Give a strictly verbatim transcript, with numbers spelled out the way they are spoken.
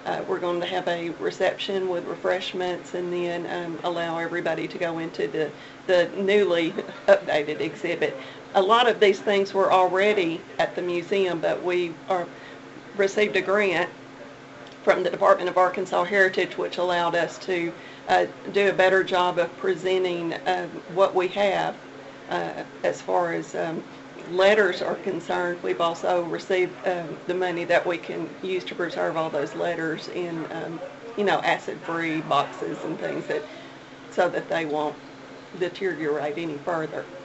Uh, we're going to have a reception with refreshments, and then um, allow everybody to go into the, the newly updated exhibit. A lot of these things were already at the museum, but we are, received a grant from the Department of Arkansas Heritage, which allowed us to uh, do a better job of presenting uh, what we have uh, as far as um, letters are concerned. We've also received um, the money that we can use to preserve all those letters in, um, you know, acid-free boxes and things, that so that they won't deteriorate any further.